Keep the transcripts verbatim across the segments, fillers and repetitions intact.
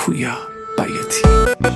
پویا بیاتی.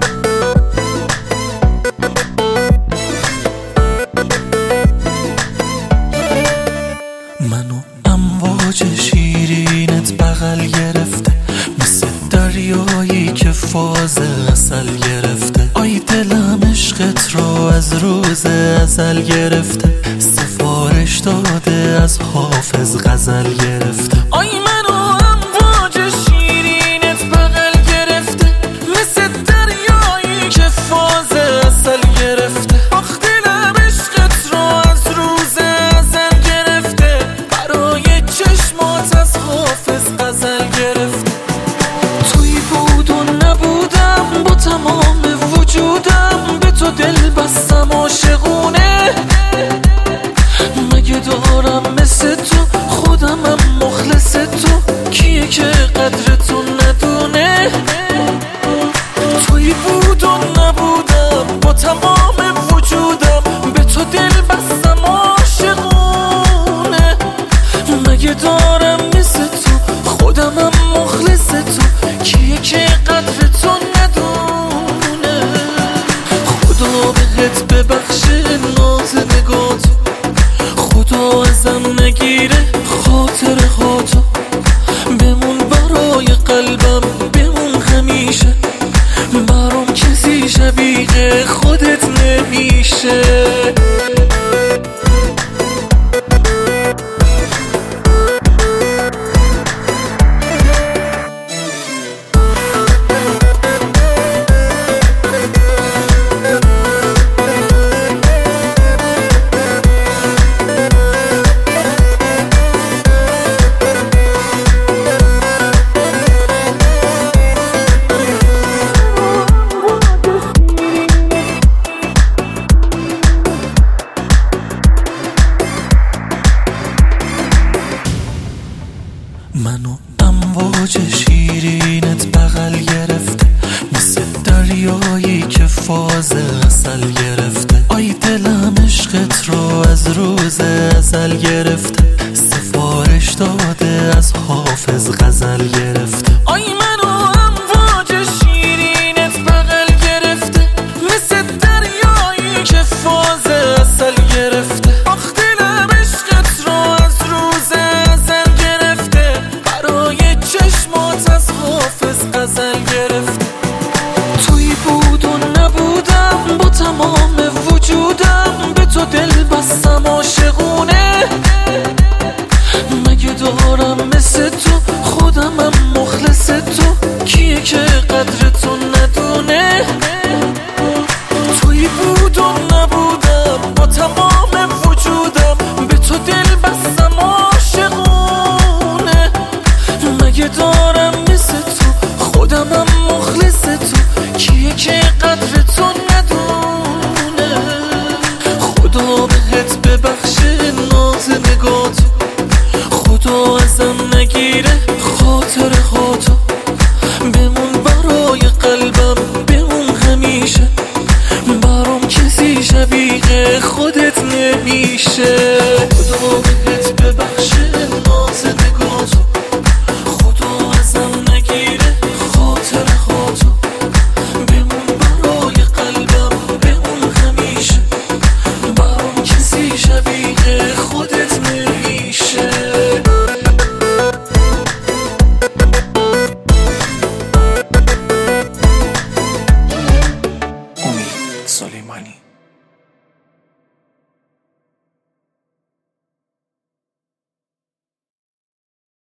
منو امواج شیرینت بغل گرفته، مثل دریایی که فاز اصل گرفته. آی دلم عشقت رو از روز ازل گرفته، سفارش داده از حافظ غزل گرفته. آی منو امواج شیرینت بغل گرفته، مثل دریایی که فاز اصل گرفته. آخ دلم عشقت رو از روز ازل گرفته، برای چشمات از حافظ غزل گرفته. توی بود و نبودم با تمام وجودم، به تو دل بستم عاشقونه. مگه دارم مثل تو خودمم مخلص تو، کیه که قدر تو ندونه. توی بود و نبودم با تمام وجودم، به تو دل بستم عاشقونه. مگه دارم مثل تو خودمم مخلص تو، کیه که قدر تو ندونه. خدا بهت ببخشه ناز نگاتو، خدا ازم نگیره خاطر خاطو. بمون برای قلبم بمون همیشه، برام کسی شبیه خودت نمیشه. منو امواج شیرینت بغل گرفته، مثل دریایی که فاز اصل گرفته. آی دلم عشقت رو از روز ازل گرفته،